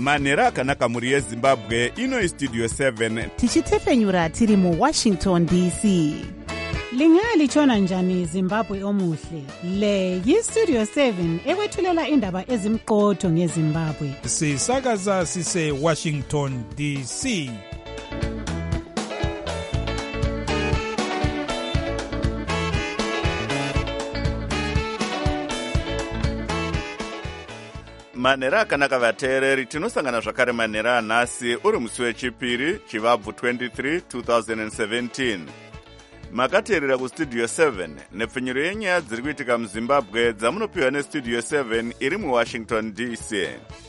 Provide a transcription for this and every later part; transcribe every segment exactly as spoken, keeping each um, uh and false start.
manhero akanaka mhuri yezimbabwe. Ino istudio seven tichitefenyura tiri muwashington D C. Lingalitshona njani Zimbabwe omuhle? Le yistudio seven ekwethulela indaba ezimqotho ngeZimbabwe. Sisakaza sise Washington D C. manhero akanaka vateereri, tinosangana zvakare manhero anhasi uri musi wechipiri chivabvu twenty-three twenty seventeen. Makateerera kustudio seven nepfenyuro yenyaya dziri kuitika muzimbabwe dzamunopiwa nestudio seven iri muwashington D C.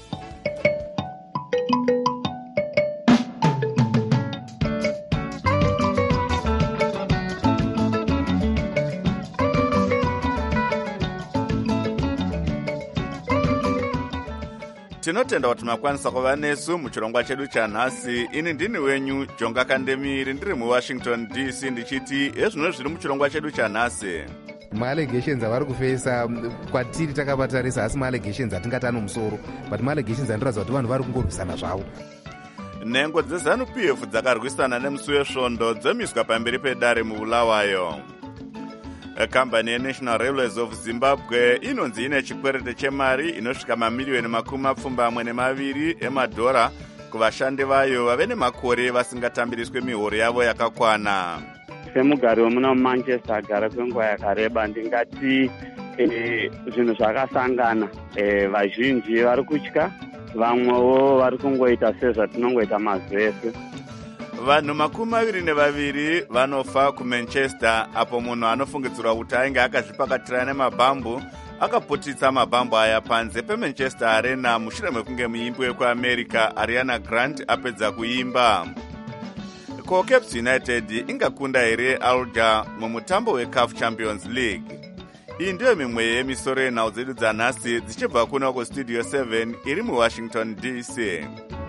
Tinotenda kuti makwanisa kuva nesu muchirongwa chedu chanhasi. Ini ndini wenyu Jonga Kandemiri, ndiri muwashington D C, ndichiti ezvino zviri muchirongwa chedu chanhasi. Maallegations avari kufeisa kwatiri takavatarisa, asi maallegations atingati ano musoro, but maallegations anoratidza kuti vanhu vari kungorwisana zvavo. Nhengo dzeZANU P F dzakarwisana nemusi wesvondo dzemiswa pamberi pedare mubulawayo. Kambani yeNational Railways of Zimbabwe inonzi ine chikwerete chemari inosvika mamiliyoni makumi mapfumbamwe nemaviri emadhora kuvashandi vayo vave nemakore vasingatambiriswe mihoro yavo yakakwana. Semugari wemuna Manchester agara kwenguva yakareba, ndingati e, zvinhu zvakasangana. E, vazhinji vari kutya, vamwewo vari kungoita sezvatinongoita mazese. Vanhu makumi maviri nevaviri vanofa kuManchester apo munhu anofungidzirwa kuti ainge akazvipakatira nemabhambu akaputitsa mabhambu aya panze peManchester Arena mushure mekunge muimbi wekuAmerica Ariana Grande apedza kuimba. Ko Caps United ingakunda here Alger mumutambo weCAF Champions League? Iyi ndiyo mimwe yemisoro yenhau dzedu dzanhasi dzichibva kuno kustudio seven iri muwashington D C.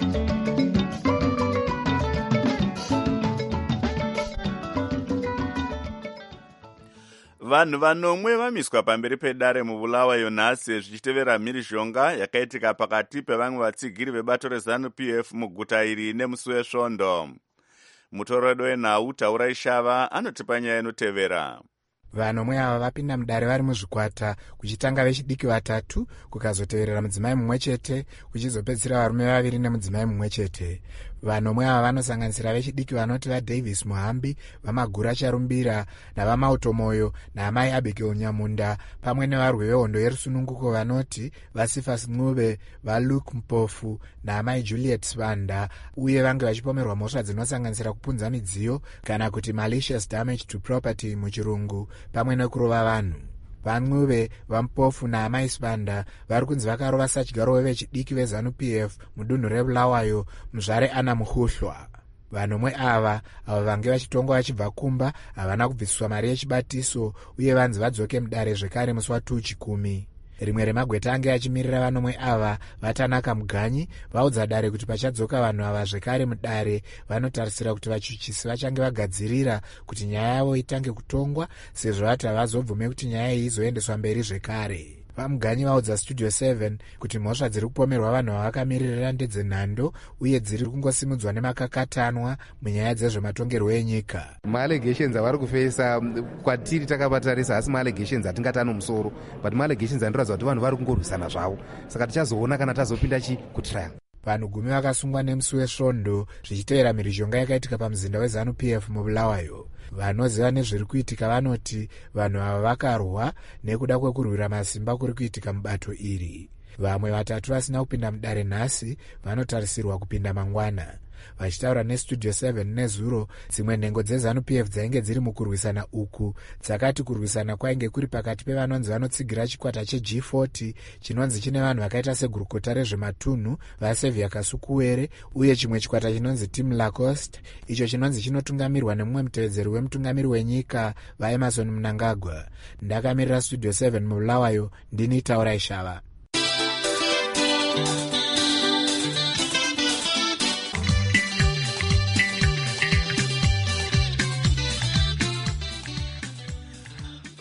Vanhu vanomwe vamiswa pamberi pedare mubulawayo nhasi zvichitevera mhirizhonga yakaitika pakati pevamwe vatsigiri vebato reZANU P F muguta iri nemusi wesvondo. Mutoredo wenhau Taurai Shava anotipa nyaya inotevera. Vanomwe ava vapinda mudare vari muzvikwata, kuchitanga vechidiki vatatu, kukazoteverera mudzimai mumwe chete, kuchizopedzisira varume vaviri nemudzimai mumwe chete. Vanomwe ava vanosanganisira vechidiki vanoti vaDavis Muhambi, vaMagura Charumbira navamautomoyo naamai Abigail Nyamunda, pamwe nevarwi vehondo yerusununguko vanoti vaSifas Ncube, vaLuke Mpofu naamai Juliet Svanda, uye vange vachipomerwa mhosva dzinosanganisira kupunza midziyo kana kuti malicious damage to property muchirungu, pamwe nekurova vanhu. VaNcube, vaMpofu naamai Svanda vari kunzi vakarova satyaro vechidiki veZANU P F mudunhu reBulawayo muzvare Ana Muhuhlwa. Vanomwe ava ava vange vachitongwa vachibva kumba havana kubviswa mari yechibatiso uye vanzi vadzoke mudare zvekare musi waTu chikumi. Rimwe remagweta ange achimirira vanomwe ava Vatanaka Muganyi vaudza dare kuti pachadzoka vanhu ava zvekare mudare vanotarisira kuti vachuchisi vachange vagadzirira kuti nyaya yavo itange kutongwa, sezvo vati havazobvume kuti nyaya iyi izoendeswa mberi zvekare. VaMuganyi vaudza studio seven kuti mhosva dziri kupomerwa vanhu vavakamiririra ndedzenhando uye dziri kungosimudzwa nemakakatanwa munyaya dzezvematongerwo enyika. Maallegations avari kufeisa kwatiri takavatarisa, asi maallegations atingati ano musoro, but maallegations anoratidza kuti vanhu vari kungorwisana zvavo, saka tichazoona kana tazopinda chi kutrial. Vanhu gumi vakasungwa nemusi wesvondo zvichitevera mhirizhonga yakaitika pamuzinda weZANU P F mubulawayo. Vanoziva nezviri kuitika vanoti vanhu ava vakarwa nekuda kwekurwira masimba kuri kuitika mubato iri. Vamwe vatatu vasina kupinda mudare nhasi vanotarisirwa kupinda mangwana. Vachitaura nestudio seven nezuro, dzimwe nhengo dzeZANU P F dzainge dziri mukurwisana uku dzakati kurwisana kwainge kuri pakati pevanonzi vanotsigira chikwata cheG forty chinonzi chine vanhu vakaita segurukota rezvematunhu vaSevia Kasukuwere uye chimwe chikwata chinonzi Team Lacoste icho chinonzi chinotungamirwa nemumwe mutevedzeri wemutungamiri wenyika vaEmerson Mnangagwa. Ndakamirira studio seven mubulawayo, ndini Taurai Shava.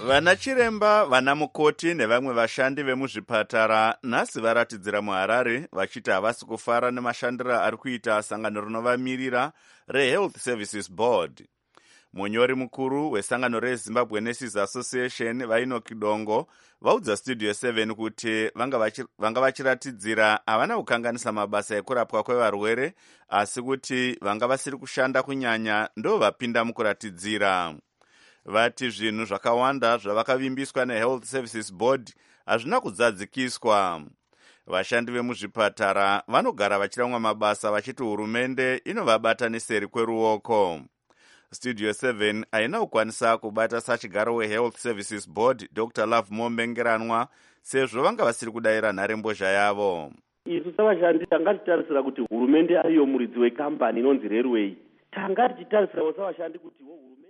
Vana chiremba, vana mukoti nevamwe vashandi vemuzvipatara nhasi varatidzira muHarare vachiti havasi kufara nemashandiro ari kuita sangano rinovamirira reHealth Services Board. Munyori mukuru wesangano reZimbabwe Nurses Association vainoki Dongo vaudza Studio seven kuti vanga vachiratidzira havana kukanganisa mabasa ekurapwa kwevarwere, asi kuti vanga vasiri kushanda kunyanya ndo vapinda mukuratidzira. Vati zvinhu zvakawanda zvavakavimbiswa neHealth Services Board hazvina kudzadzikiswa. Vashandi vemuzvipatara vanogara vachiramwa mabasa vachiti hurumende inovabata neseri kweruoko. Studio seven haina kukwanisa kubata sachigaro weHealth Services Board Doctor Love Mombengeranwa sezvo vanga vasiri kudayira nharembozha yavo. Isu savashandi tanga tichitarisira kuti hurumende ariyo muridzi wekambani inonzi Railway. Tanga tichitarisira savashandi kuti wo hurumende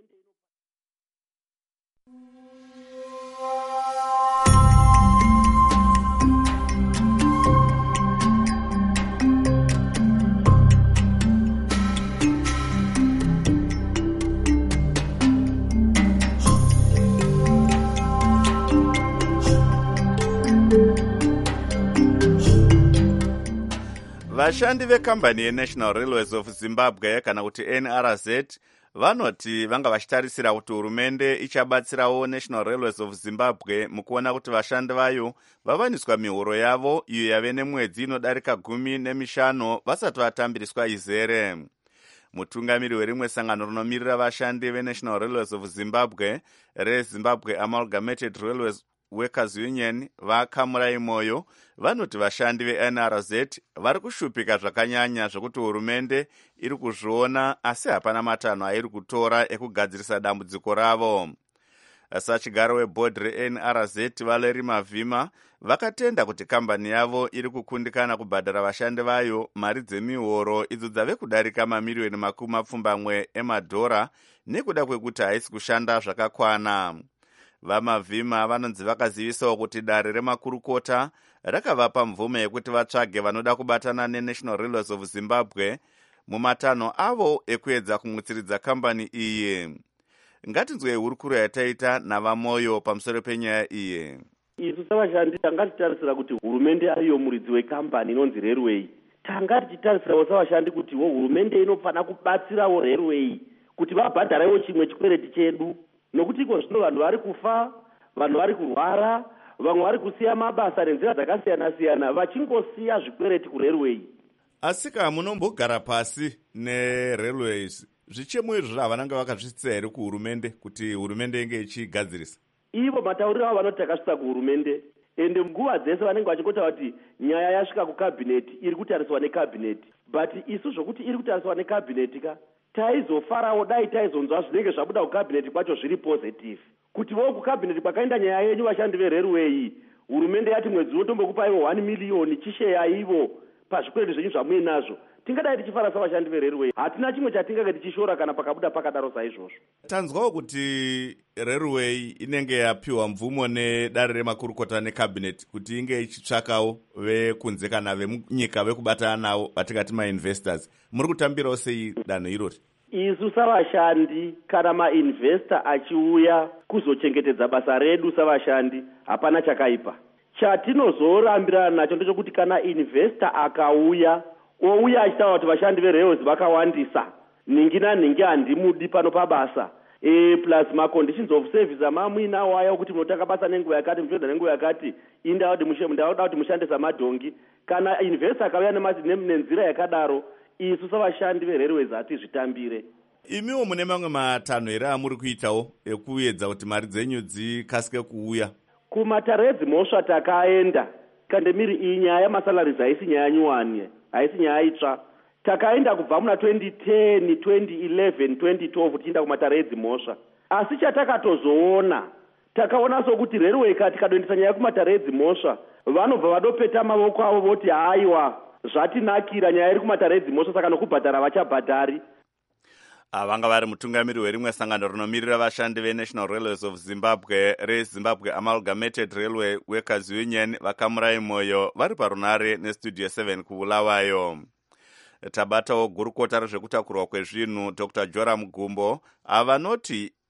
Vashandi vekambani yeNational Railways of Zimbabwe kana kuti N R Z vanoti vanga vachitarisira kuti hurumende ichabatsirawo National Railways of Zimbabwe mukuona kuti vashandi vayo vavaniswa mihoro yavo iyo yave nemwedzi inodarika gumi nemishanu vasati vatambiriswa izere. Mutungamiri werimwe sangano rinomirira vashandi veNational Railways of Zimbabwe reZimbabwe Amalgamated Railways Workers Union vakamurai moyo vanoti vashandi veN R Z vari kushupika zvakanyanya zvokuti hurumende iri kuzviona asi hapana matanho airi kutora ekugadzirisa dambudziko ravo. Sachigaro webhodhi reN R Z Valeri Mavhima vakatenda kuti kambani yavo iri kukundikana kubhadhara vashandi vayo mari dzemihoro idzo dzave kudarika mamiriyoni makumi mapfumbamwe emadhora nekuda kwekuti haisi kushanda zvakakwana. VaMavhima vanonzi vakazivisawo kuti dare remakurukota rakavapa mvumo yekuti vatsvage vanoda kubatana neNational Railways of Zimbabwe mumatanho avo ekuedza kumutsiridza kambani iyi. Ngatinzwei hurukuro yataita navamoyo pamusoro penyaya iyi. Isu savashandi tanga tichitarisira kuti hurumende ariyo muridzi wekambani inonzi Railway. Tanga tichitarisirawo savashandi kuti wo hurumende inofana kubatsirawo Railway kuti vabhadharewo chimwe chikwereti chedu. Nokuti iko zvino vanhu vari kufa, vanhu vari kurwara, vamwe vari kusiya mabasa nenzira dzakasiyana-siyana vachingosiya zvikwereti kuRailway. Asika munombogara pasi neRailways, zvichemo izvo havananga vakazvisisa here kuhurumende kuti hurumende inge ichigadzirisa? Ivo matauriro avo vanoti takasvika kuhurumende, ende nguva dzese vanenge vachingota kuti nyaya yasvika kukabhineti iri kutariswa nekabhineti, but isu zvokuti iri kutariswa nekabhineti ka taizofarawo dai taizonzwa zvinenge zvabuda kukabhineti kwacho zviri positive kuti vo kukabhineti kwakaenda nyaya yenyu vashandi veRailway, hurumende yati mwedzi unotombokupaiwo one million chisheya ivo pazvikwereti zvenyu zvamuinazvo. Tingadai tichifara savashandi veRailway, hatina chimwe chatingange tichishora kana pakabuda pakadaro saizvozvo. Tanzwawo kuti Railway inenge yapiwa mvumo nedare remakurukota nekabhineti kuti inge ichitsvakawo vekunze kana vemunyika vekubatana navo vatingati mainvestors. Muri kutambirawo sei danho irori? Isu savashandi kana mainvestor achiuya kuzochengetedza basa redu savashandi hapana chakaipa. Chatinozorambirana nacho ndechekuti kana investor akauya ouya achitaura kuti vashandi veRailways vakawandisa, ningi naningi handimudi pano pabasa, e, plus maconditions of service amamuinawo aya kuti munotaka basa nenguva yakati muchioda nenguva yakati indauda kuti mushande samadhongi. Kana investor akauya nenzira yakadaro, isu savashandi veRailways hatizvitambire. Imiwo mune mamwe matanho here amuri kuitawo ekuedza kuti mari dzenyu dzikasike kuuya? Kumatare edzimhosva takaenda kandemiri iyi nyaya yamasalaries haisi nyaya nyuwani, haisi nyaya itsva. Takaenda kubva muna twenty ten, twenty eleven, twenty twelve tichienda kumatare edzimhosva. Asi chatakatozoona takaona sokuti Railway kati kadoendesa nyaya kumatare edzimhosva vanobva vadopeta mavoko avo voti haiwa zvatinakira nyaya iri kumatare edzimhosva saka nokubhadhara vachabhadhari. Vanga vari mutungamiri werimwe sangano rinomirira vashandi veNational Railways of Zimbabwe reZimbabwe Amalgamated Railway Workers Union vakamurai moyo vari parunare neStudio seven kuBulawayo. Tabatawo gurukota rezvekutakurwa kwezvinhu Doctor Joram Gumbo avanoti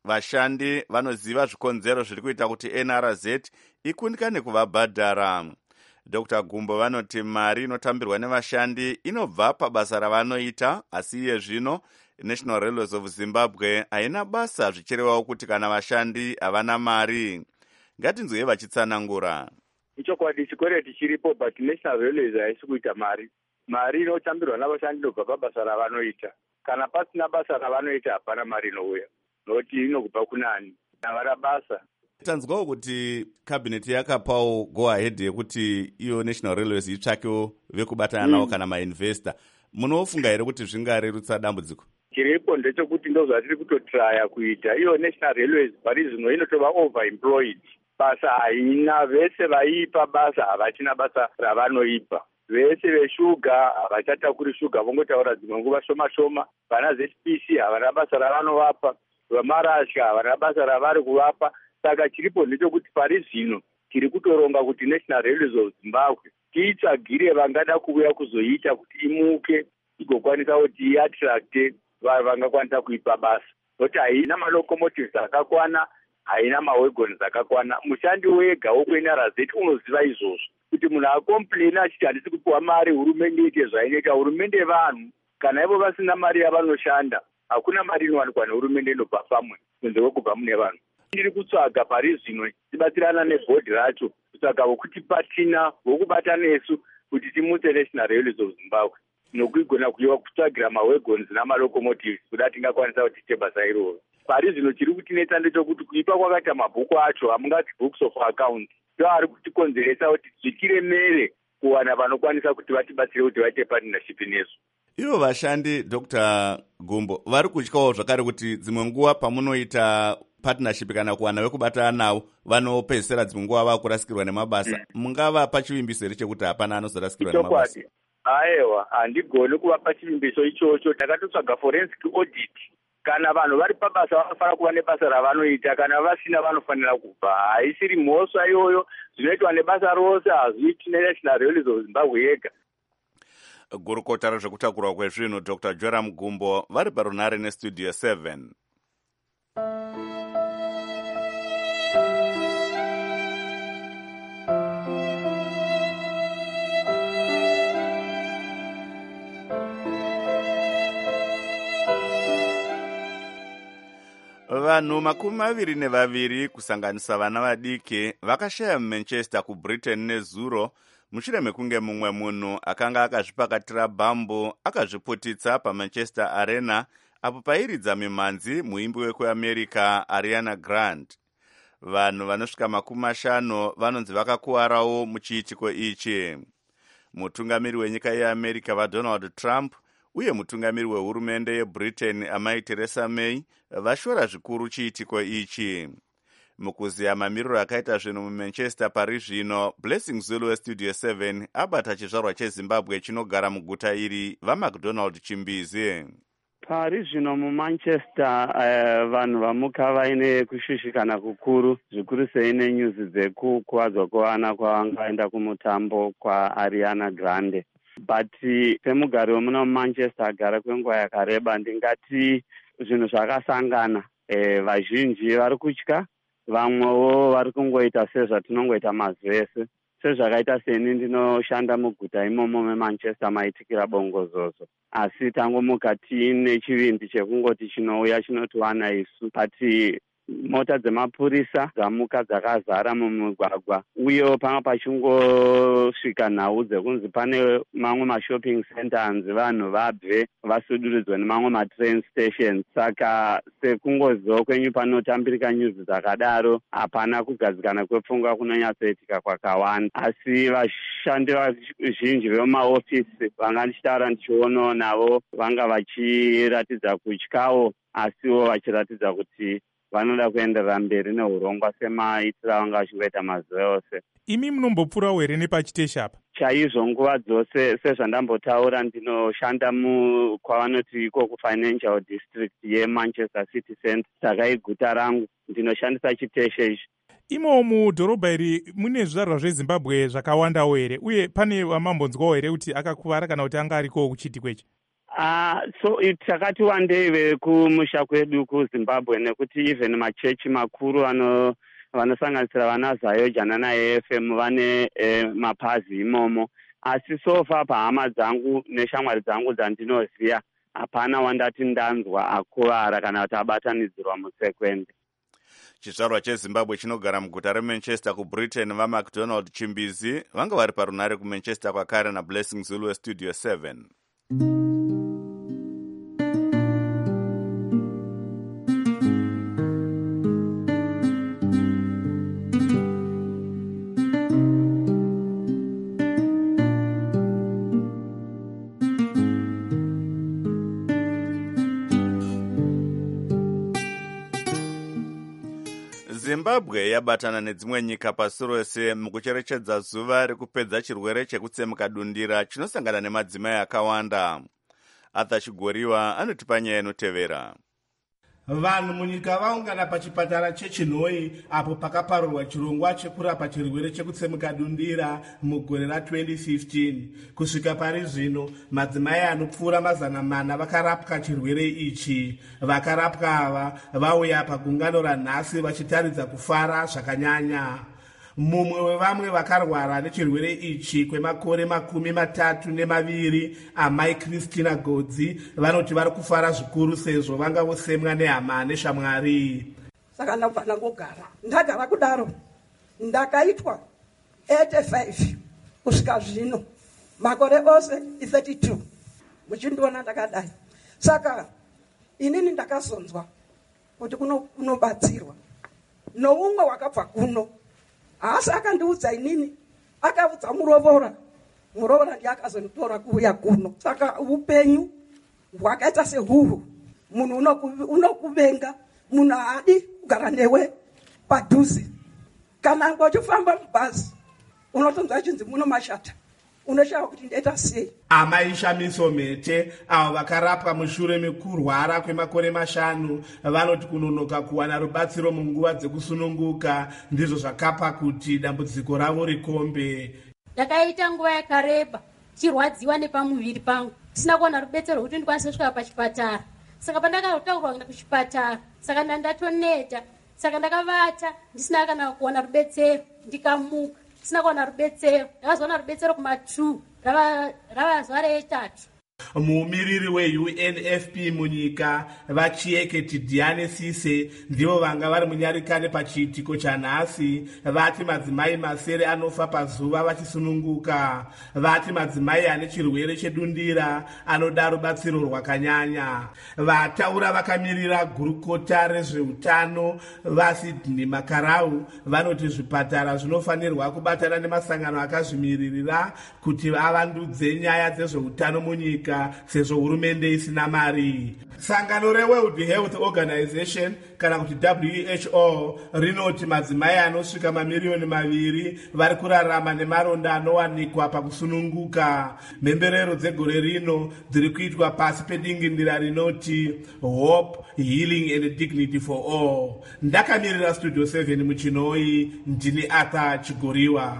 vashandi vanoziva zvikonzero zviri kuita kuti N R Z ikundikane kuvabhadhara. Dr Gumbo vanoti mari inotambirwa nevashandi inobva pabasa ravanoita, asi iye zvino National Railways of Zimbabwe haina basa, zvichirevawo kuti kana vashandi havana mari. Ngatinzwe vachitsanangura. Ichokwadi chikwereti chiripo, but National Railways haisi kuita mari. Mari inotambirwa navashandi inobva pabasa ravanoita. Kana pasina basa ravanoita hapana mari inouya, nokuti inobva kunani navara basa. Tanzwawo kuti kabineti yakapawo go ahead yekuti iyo National Railways itsvakewo vekubatana navo mm. kana mainvestor. Munofunga here kuti zvingarerutsa dambudziko? Chiripo ndechekuti ndozvatiri kutotraya kuita. Iyo National Railways pari zvino inotova overemployed. Basa haina, vese vaipa basa havachina basa ravanoipa. Vese veshuga havachatakuri shuga, vongotaura dzimwe nguva shoma shoma. Vana Z P C havana basa ravanovapa, vamarasha havana basa ravari kuvapa. Saka chiripo ndechekuti pari zvino tiri kutoronga kuti National Railways of Zimbabwe tiitsvagire vangada kuuya kuzoita kuti imuke igokwanisa kuti iattracte vangakwanisa kuipa basa. Nokuti haina malocomotives akakwana, haina mawagons akakwana. Mushandi wega wokwe-N R Z unoziva izvozvo kuti munhu akomplaina achiti handisi kupiwa mari, hurumende ite zvainoita. Hurumende vanhu, kana ivo vasina mari yavanoshanda, hakuna mari inowanikwa nehurumende inobva pamwe kunze kwekubva mune vanhu. Ndiri kutsvaga pari zvino tibatsirana nebhodhi racho kutsvaga vokuti patina vokubata nesu kuti timutse National Railways of Zimbabwe nokuigona kuiwa kutsvagira mawagons namalocomotives kuda tingakwanisa kuti tiite basa iroro. Pari zvino chiri kutinetsa ndechekuti kuipa kwakaita mabhuku acho, hamungati books of account, ndo ari kutikonzeresa kuti zvitiremere kuwana vanokwanisa kuti vatibatsire kuti vaite partnership nesu. Ivo vashandi Dr Gumbo vari kutyawo zvakare kuti dzimwe nguva pamunoita partnership kana kuwana vekubatana navo vanopedzisira dzimwe nguva vakurasikirwa nemabasa. Mm. Mungavapa chivimbiso here chekuti hapana anozorasikirwa nemabasa? Aiwa, handigoni kuvapa chivimbiso ichocho. Takatotsvaga forensic audit. Kana vanhu vari pabasa vanofanira kuva nebasa ravanoita, kana vasina vanofanira kubva. Haisiri mhosva iyoyo, zvinoitwa nebasa rose, hazviiti neNational Railways of Zimbabwe yega. Gurukota rezvekutakurwa kwezvinhu Dr Joram Gumbo vari parunare nestudio seven. Vanhu makumi maviri nevaviri kusanganisa vana vadiki vakashaya muManchester kuBritain nezuro mushure mekunge mumwe munhu akanga akazvipakatira bhambu akazviputitsa paManchester Arena apo pairidza mimhanzi muimbi wekuamerica Ariana Grande. Vanhu vanosvika makumi mashanu vanonzi vakakuwarawo muchiitiko ichi. Mutungamiri wenyika yeAmerica vaDonald Trump uye mutungamiri wehurumende yeBritain amai Theresa May vashora zvikuru chiitiko ichi. Mukuziya mamiriro akaita zvinhu muManchester pari zvino, Blessing Zulu westudio seven abata chizvarwa cheZimbabwe chinogara muguta iri vaMcDonald Chimbizi. Pari zvino muManchester uh, vanhu vamuka vaine kushushikana kukuru, zvikuru sei nenyuzi dzekukuwadzwa kwevana kwavangaenda kumutambo kwaAriana Grande. But semugari wemuna muManchester agara kwenguva yakareba, ndingati zvinhu zvakasangana. E, vazhinji vari kutya, vamwewo vari kungoita sezvatinongoita mazvese. Sezvakaita seni ndinoshanda muguta imomo meManchester maitikira bongozozo. Asi tangomuka tiine chivindi chekungoti chinouya chinotiwana isu. But mota dzemapurisa dzamuka dzakazara mumugwagwa, uye pamwe pachingosvika nhau dzekunzi pane mamwe mashopping center anzi vanhu vabve vasuduridzwa nemamwe matrain stations. Saka sekungoziwo kwenyu panotambirika nyuzi dzakadaro, hapana kugadzikana kwepfungwa kunonyatsoitika kwakawanda. Asi vashandi vazhinji vemaofisi vanga ndichitaura ndichionawo navo vanga vachiratidza kutyawo, asiwo vachiratidza kuti vanoda kuenderera mberi neurongwa semaitira vanga vachingoita mazuva ose. Imi munombopfuurawo here nepachiteshi apa? Chaizvo nguva dzose, sezvandambotaura ndinoshanda mu kwavanoti iko kufinancial district yeManchester City Centre, saka iguta rangu ndinoshandisa chiteshi ichi. Imo mudhorobha iri mune zvizvarwa zveZimbabwe zvakawandawo here, uye pane vamambonzwawo here kuti akakuvara kana kuti anga ariko kuchiitiko ichi? Uh, so takati wandei vekumusha kwedu kuZimbabwe nekuti even machechi makuru ano vanosanganisira vana Zayo Janana A F M vane eh, mapazi imomo, asi sofa pahama dzangu neshamwari dzangu dzandinoziva hapana wandati ndanzwa akuvara kana kuti abatanidzirwa mutsekwende. Chizvarwa cheZimbabwe chinogara muguta reManchester kuBritain vaMcDonald Chimbizi vanga vari parunare kuManchester kwakare naBlessing Zulu weStudio seven. Zimbabwe yabatana nedzimwe nyika pasi rose mukucherechedza zuva rekupedza chirwere chekutsemuka dundira chinosangana nemadzimai akawanda. Arthur Chigoriwa anotipa nyaya inotevera. Vanhu munyika vaungana pachipatara cheChinhoi apo pakaparurwa chirongwa chekurapa chirwere chekutsemuka dundira mugore ra-twenty fifteen. Kusvika pari zvino madzimai anopfuura mazana mana vakarapwa chirwere ichi. Vakarapwa ava vauya pagungano ranhasi vachitaridza kufara zvakanyanya. Mumwe wevamwe vakarwara nechirwere ichi kwemakore makumi matatu nemaviri, amai Christina Godzi, vanoti vari kufara zvikuru sezvo vanga vosemwa nehama neshamwari. Saka ndabva ndangogara ndagara kudaro ndakaitwa eighty-five kusvika zvino makore ose thirty-two muchindiona ndakadai. Saka inini ndakazonzwa kuti kunobatsirwa noumwe wakabva kuno. Asi akandiudza inini, akaudza murovora. Murovora ndiye akazonitora kuuya kuno. Saka upenyu hwakaita sehuhu. Munhu unokuvenga, munhu haadi kugara newe padhuze. Kana ngochifamba mubhazi, unotonzwa chinzi muno mashata. Unoshava kuti ndaita sei. Amai Shamiso Mete avo vakarapwa mushure mekurwara kwemakore mashanu vanoti kunonoka kuwana rubatsiro munguva dzekusununguka ndizvo zvakapa kuti dambudziko ravo rikombe. Ndakaita nguva yakareba chirwadziwa nepamuviri pangu, sina kuwana rubetsero rwekuti ndikwanise kusvika pachipatara. Saka pandakataurwa kuenda kuchipatara, saka ndandatoneta, saka ndakavata ndisina kana kuwana rubetsero, ndikamuka sina kuwana rubetsero. Ndakazowana rubetsero kuma-two rava zuva retatu. Mumiriri we-U N F P munyika vachieke Tidiane Sise ndivo vanga vari munyarikane pachiitiko chanhasi. Vati madzimai masere anofa pazuva vachisununguka. Vati madzimai ane chirwere chedundira anoda rubatsiro rwakanyanya. Vataura vakamirira gurukota rezveutano vaSydney Makarau vanoti zvipatara zvinofanirwa kubatana nemasangano akazvimiririra kuti vavandudze nyaya dzezveutano munyika sezvo hurumende isina mari. Sangano reWorld Health Organization kana kuti W H O rinoti madzimai anosvika mamiliyoni maviri vari kurarama nemaronda anowanikwa pakusununguka. Mhemberero dzegore rino dziri kuitwa pasi pedingindira rinoti Hope, Healing and Dignity for All. Ndakamirira Studio seven muChinhoi, ndini Arthur Chigoriwa.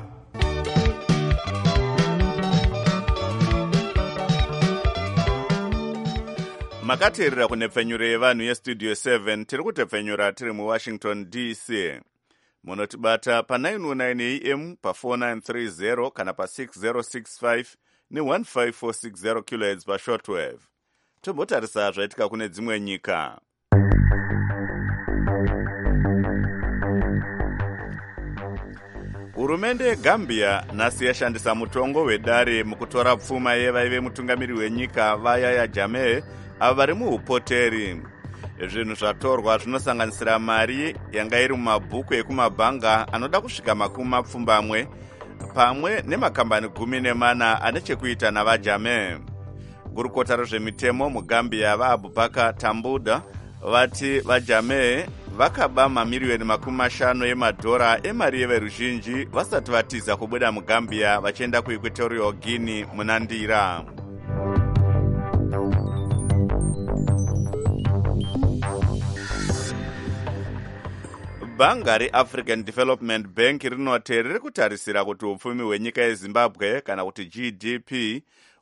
Makateerera kunepfenyuro yevanhu yeStudio seven tiri kutepfenyura tiri muWashington D C. Munotibata pa nine oh nine A M pa four nine three zero kana pa six zero six five ne one five four six zero kilohertz pa shortwave. Tombotarisa zvaitika kune dzimwe nyika. Hurumende yeGambia nhasi yashandisa mutongo wedare mukutora pfuma yevaive mutungamiri wenyika vaYahya Jammeh avo vari muupoteri. Zvinhu zvatorwa zvinosanganisira mari yanga iri mumabhuku ekumabhanga anoda kusvika makumi mapfumbamwe pamwe nemakambani gumi nemana ane chekuita navaJammeh. Gurukota rezvemitemo muGambia vaAbubakar Tambuda vati vaJammeh vakaba mamiliyoni makumi mashanu emadhora emari yeveruzhinji vasati vatiza kubuda muGambia vachienda kuEquatorial Guinea muna ndira. Bhanga reAfrican Development Bank rinoti riri kutarisira kuti upfumi hwenyika yeZimbabwe kana kuti G D P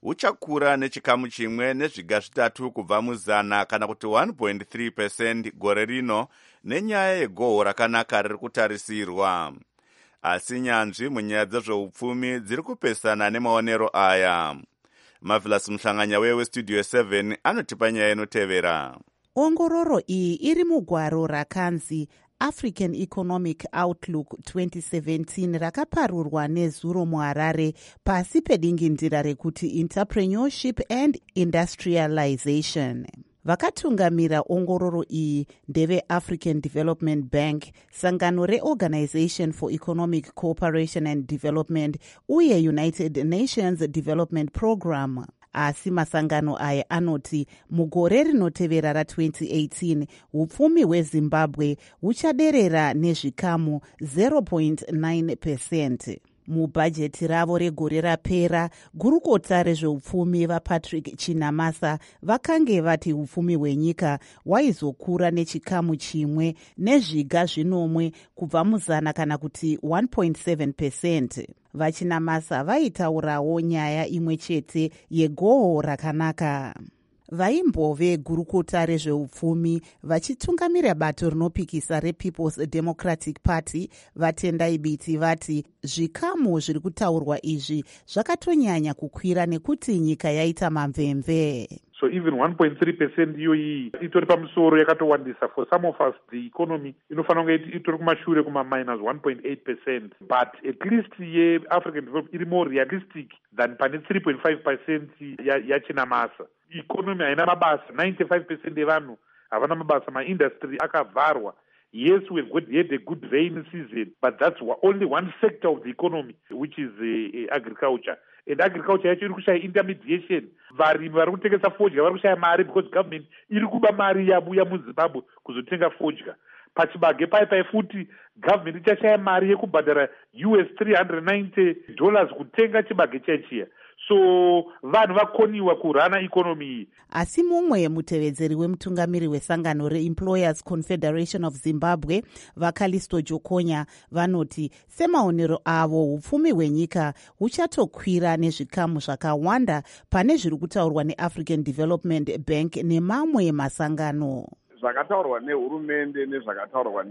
uchakura nechikamu chimwe nezviga zvitatu kubva muzana kana kuti one point three percent gore rino nenyaya yegohwo rakanaka riri kutarisirwa. Asi nyanzvi munyaya dzezveupfumi dziri kupesana nemaonero aya. Marvelous Mhlanganya westudio seven anotipa nyaya inotevera. Ongororo iyi iri mugwaro rakanzi African Economic Outlook twenty seventeen rakaparurwa neZuro muHarare pasi pedingindira rekuti Entrepreneurship and Industrialization. Vakatungamira ongororo iyi ndeve African Development Bank, sangano reOrganization for Economic Cooperation and Development uye United Nations Development Program. Asi masangano aya anoti mugore rinotevera ra-twenty eighteen upfumi hweZimbabwe huchaderera nezvikamu zero point nine percent. Mubhajeti ravo regore rapera, gurukota rezveupfumi vaPatrick Chinamasa vakange vati upfumi hwenyika hwaizokura nechikamu chimwe nezviga zvinomwe kubva muzana kana kuti one point seven percent. VaChinamasa vaitaurawo nyaya imwe chete yegohwo rakanaka. Vaimbove gurukota rezveupfumi vachitungamira bato rinopikisa rePeople's Democratic Party vatendai biti vati zvikamu zviri kutaurwa izvi zvakatonyanya kukwira nekuti nyika yaita mamvemve. So even one point three percent iyoyi itori pamusoro yakatowandisa. For some of us the economy inofanira kunge itori kumashure kuma minus one point eight percent, but at least ye African development iri more realistic than pane three point five percent yaChinamasa. Economy haina mabasa, ninety-five percent evanhu havana mabasa, maindustry akavharwa. Yes, we've got, had a good rain season, but that's only one sector of the economy, which is uh, agriculture. And agriculture yacho iri kushaya intermediation. Varimi vari kutengesa fodya vari kushaya mari because government iri kuba mari yabuya muZimbabwe kuzotenga fodya. Pachibage pai pai futi government ichashaya mari yekubhadhara U S three hundred ninety dollars kutenga chibage chaichiya. So vanhu vakoniwa kurana economy iyi. Asi mumwe mutevedzeri wemutungamiri wesangano reEmployers Confederation of Zimbabwe vaKalisto Jokonya vanoti semaonero avo upfumi hwenyika huchatokwira nezvikamu zvakawanda pane zviri kutaurwa neAfrican Development Bank nemamwe masangano. Zvakataurwa nehurumende nezvakataurwa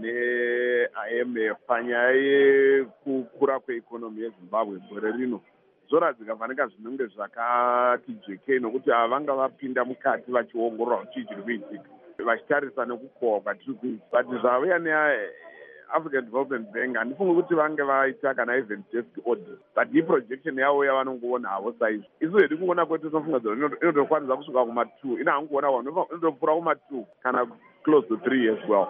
neI M F panyaya yekukura kweekonomi yeZimbabwe gore rino zvoradzika fanika zvinenge zvakati jekei nokuti havanga vapinda mukati vachiongorora kuti chiri kuitika vachitarisa nekukohwa kwatiri kuita. But zvauya neAfrican Development Bank handifungi kuti vange vaita kana even desk audit, but iprojection yavo yavanongoona havo saizvo. Isu hedu kuona kwetu tofunga kuti inotokwanisa kusvika kuma two, ina hanguona inotopfuura kuma two kana close to three as well.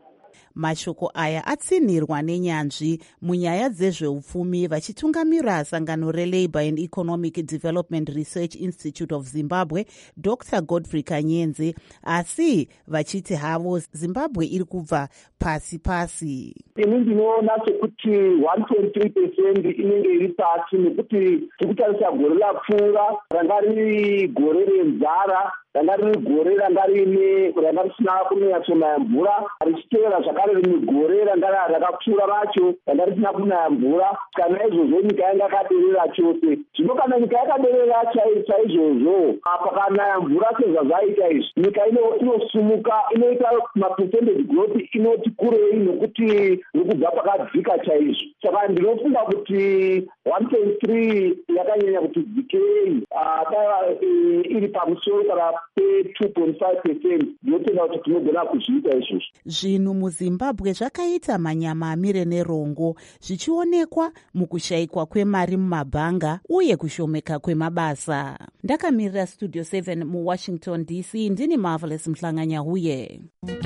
Mashoko aya atsinirwa nenyanzvi munyaya dzezveupfumi vachitungamira sangano reLabour and Economic Development Research Institute of Zimbabwe Doctor Godfrey Kanyenze, asi vachiti havo Zimbabwe iri kubva pasi pasi. Ini ndinoona sekuti one point three percent inenge iri pasi nekuti tikutarisa gore lapfuura ranga riri gore renzara, ranga riri gore ranga rine ranga risina kunyatsonaya mvura, richitevera zvakare rimwe gore ranga rakapfuura racho ranga risina kunaya mvura. Kana izvozvo nyika yanga yakaderera chose. Zvino kana nyika yakaderera chaizvozvo pakanaya mvura sezvazvaita izvi, nyika inosumuka, inoita mapercentage growth inoti kurei nokuti nokubva pakadzika chaizvo. Saka ndinofunga kuti one point three yakanyanya kuti dzikei iri pamusoro kana two point five percent ndinotenga kuti tinogona kuzviita izvozvo. Zvinhu muZimbabwe zvakaita manyama amire nerongo zvichionekwa mukushayikwa kwemari mumabhanga uye kushomeka kwemabasa. Ndakamirira Studio seven muWashington D C, ndini Marvelous Mhlanganya huye.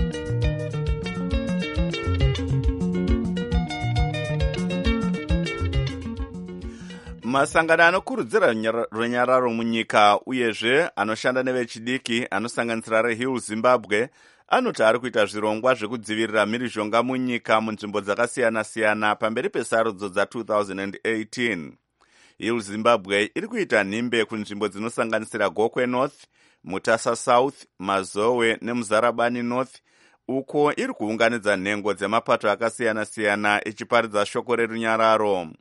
Masangano anokurudzira runyararo munyika uyezve anoshanda nevechidiki anosanganisira reHill Zimbabwe anoti ari kuita zvirongwa zvekudzivirira mhirizhonga munyika munzvimbo dzakasiyana-siyana pamberi pesarudzo dza-twenty eighteen. Hill Zimbabwe iri kuita nhimbe kunzvimbo dzinosanganisira Gokwe North, Mutasa South, Mazowe neMuzarabani North, uko iri kuunganidza nhengo dzemapato akasiyana-siyana ichiparidza shoko rerunyararo.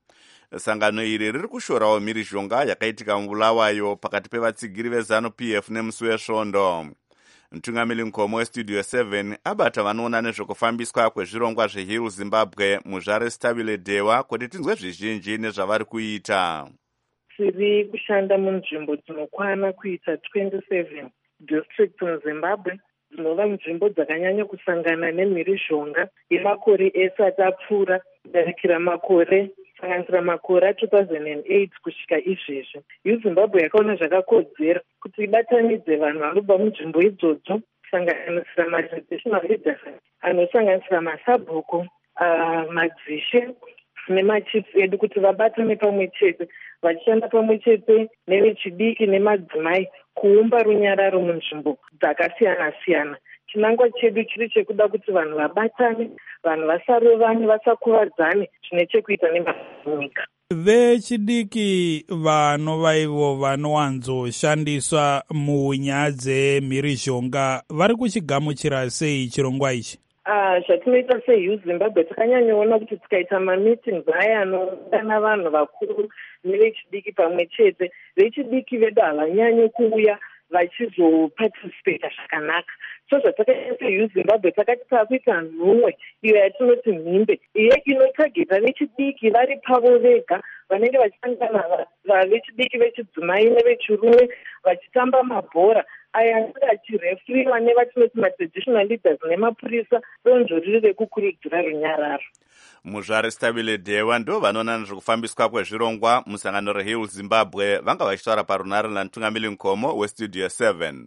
sangano iri riri kushorawo mhirizhonga yakaitika mubulawayo pakati pevatsigiri vezanu P F nemusi wesvondo. Mutungamiri mukoma westudio seven abata vanoona nezvekufambiswa kwezvirongwa zveHill Zimbabwe muzvare Stabile Dewa kuti tinzwe zvizhinji nezvavari kuita. Tiri kushanda munzvimbo dzinokwana kuita twenty-seven districts muZimbabwe dzinova nzvimbo dzakanyanya kusangana nemhirizhonga yemakore esati apfuura kudarikira makore sanganisira makore a two thousand eight kusvika izvezvi. Hill Zimbabwe yakaona zvakakodzera kuti ibatanidze vanhu vanobva munzvimbo idzodzo kusanganisira matraditional leaders anosanganisira masabhuku, uh, madzishe nemachiefs edu kuti vabatane pamwe chete vachishanda pamwe chete nevechidiki nemadzimai kuumba runyararo munzvimbo dzakasiyana-siyana. Chinangwa chedu chiri chekuda kuti vanhu vabatane, vanhu vasarovane, vasakuvadzane zvine chekuita nemanyika. Vechidiki vanova ivo vanowanzoshandiswa munyaya dzemhirizhonga vari kuchigamuchira sei chirongwa ichi? Uh, zvatinoita seHill Zimbabwe takanyanyoona kuti tikaita mameetings aya anoungana vanhu vakuru nevechidiki pamwe chete, vechidiki vedu havanyanyi kuuya vachizoparticipata zvakanaka. So zvatakaita seHill Zimbabwe takati takuita nhumwe iyo yatinoti mhimbe, iye inotageta vechidiki vari pavo vega vanenge vachitangana vechidiki vechidzimai nevechirume vachitamba mabhora aya anenge achirefuriwa nevatinoti matraditional leaders nemapurisa donzvo riri rekukurudzira runyararo. Muzvare Stabile Dewa ndo vanoona nezvekufambiswa kwezvirongwa musangano reHill Zimbabwe vanga vachitaura parunare namutungamiri mukoma westudio seven.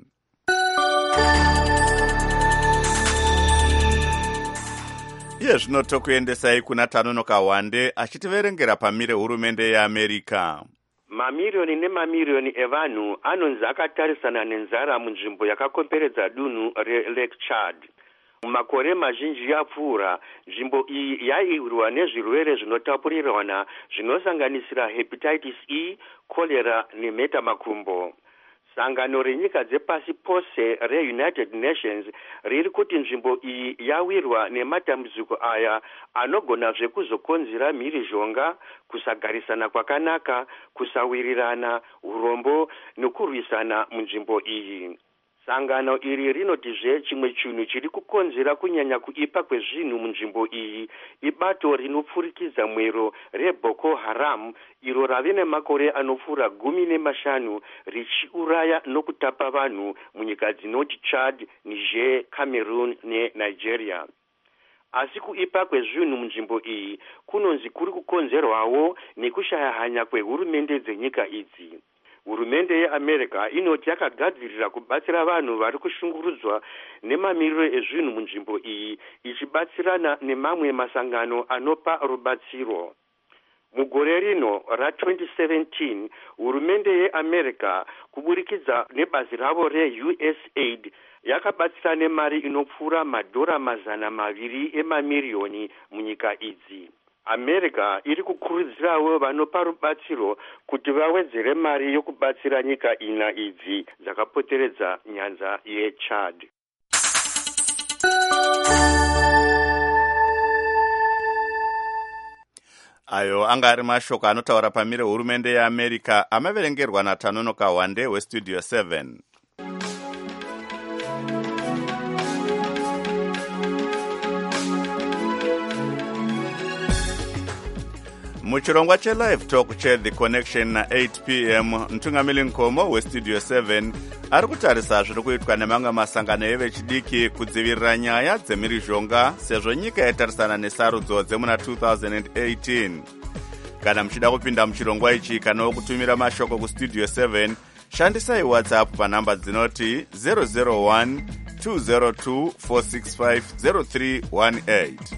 Iye zvino tokuendesai kuna Tanonoka Wande achitiverengera pamire hurumende yeAmerika. Mamirioni nemamirioni evanhu anonzi akatarisana nenzara munzvimbo yakakomberedza dunhu reLake Chad. Mumakore mazhinji yapfuura, nzvimbo iyi yairwa nezvirwere zvinotapurirwana zvinosanganisira hepatitis E, cholera nemhetamakumbo. Sangano renyika dzepasi pose reUnited Nations riri kuti nzvimbo iyi yawirwa nematambudziko aya anogona zvekuzokonzera mhirizhonga, kusagarisana kwakanaka, kusawirirana, urombo nokurwisana munzvimbo iyi. Sangano iri rinotizve chimwe chinhu chiri kukonzera kunyanya kuipa kwezvinhu munzvimbo iyi ibato rinopfurikidza mwero reBoko Haram iro rave nemakore anopfuura gumi nemashanu richiuraya nokutapa vanhu munyika dzinoti Chad, Niger, Cameroon neNigeria. Asi kuipa kwezvinhu munzvimbo iyi kunonzi kuri kukonzerwawo nekushaya hanya kwehurumende dzenyika idzi. Hurumende yeAmerika inoti yakagadzirira kubatsira vanhu vari kushungurudzwa nemamiriro ezvinhu munzvimbo iyi ichibatsirana nemamwe masangano anopa rubatsiro. Mugore rino ra twenty seventeen, hurumende yeAmerika kuburikidza nebazi ravo reU S A I D yakabatsira nemari inopfuura madhora mazana maviri emamiliyoni munyika idzi. America iri kukurudzirawo vanopa rubatsiro kuti vawedzere mari yokubatsira nyika ina idzi dzakapoteredza nyanza yeChad. Ayo anga ari mashoko anotaura pamire hurumende yeAmerika amaverengerwa naTanonoka Wande westudio seven. Muchirongwa che live talk che The Connection na eight p m mutungamiri mukoma westudio seven ari kutarisa zviri kuitwa nemamwe masangano evechidiki kudzivirira nyaya dzemhirizhonga sezvo nyika yatarisana nesarudzo dzemuna two thousand eighteen. Kana muchida kupinda muchirongwa ichi kana kutumira mashoko kustudio seven, shandisai WhatsApp panhamba dzinoti zero zero one two zero two four six five zero three one eight.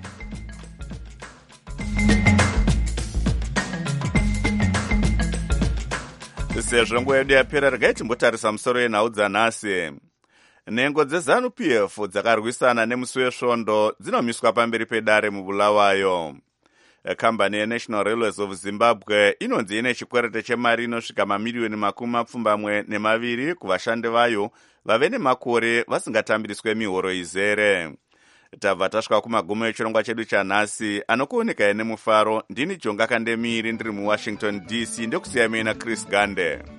Sezvo nguva yedu yapera, regai timbotarisa musoro yenhau dzanhasi. Nhengo dzezanu P F dzakarwisana nemusi wesvondo dzinomiswa pamberi pedare mubulawayo. Kambani yeNational Railways of Zimbabwe inonzi ine chikwerete chemari inosvika mamiliyoni makumi mapfumbamwe nemaviri kuvashandi vayo vave nemakore vasingatambiriswe mihoro izere. tabva tasvika kumagumo echirongwa chedu chanhasi. Anokuonekai nemufaro ndini Jonga Kandemiri ndiri muWashington D C. Ndokusiyamei naChris Gande.